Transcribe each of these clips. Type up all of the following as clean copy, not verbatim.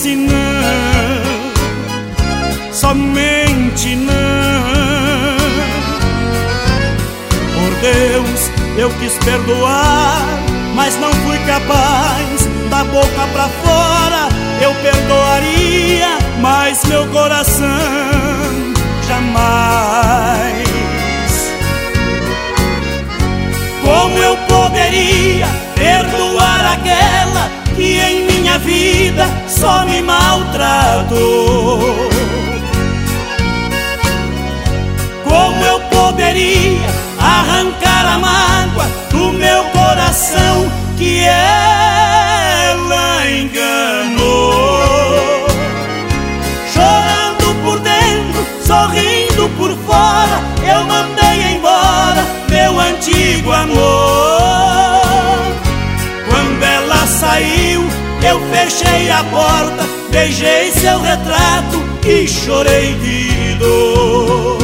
disse não, somente não. Por Deus, eu quis perdoar, mas não fui capaz. Da boca pra fora eu perdoaria, mas meu coração jamais. Como eu poderia perdoar aquela que em minha vida só me maltratou? Como eu poderia arrancar a mágoa do meu coração que ela enganou? Chorando por dentro, sorrindo por fora, eu mandei embora meu antigo amor. Quando ela saiu, eu fechei a porta, beijei seu retrato e chorei de dor.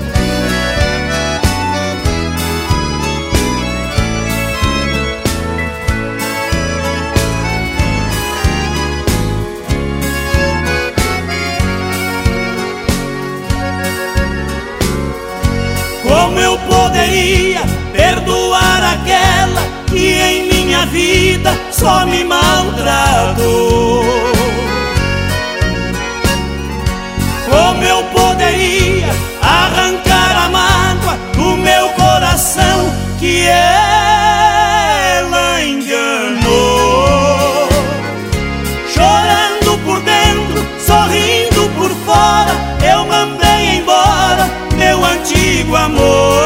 Como eu poderia perdoar aquela que em minha vida só me maltratou? Como eu poderia arrancar a mágoa do meu coração que ela enganou? Chorando por dentro, sorrindo por fora, eu mandei embora meu antigo amor.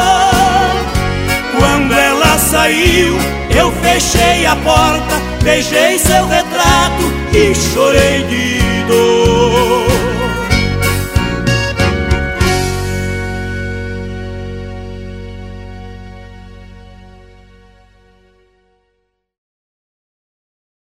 Quando ela saiu, eu fechei a porta, beijei seu retrato e chorei de dor.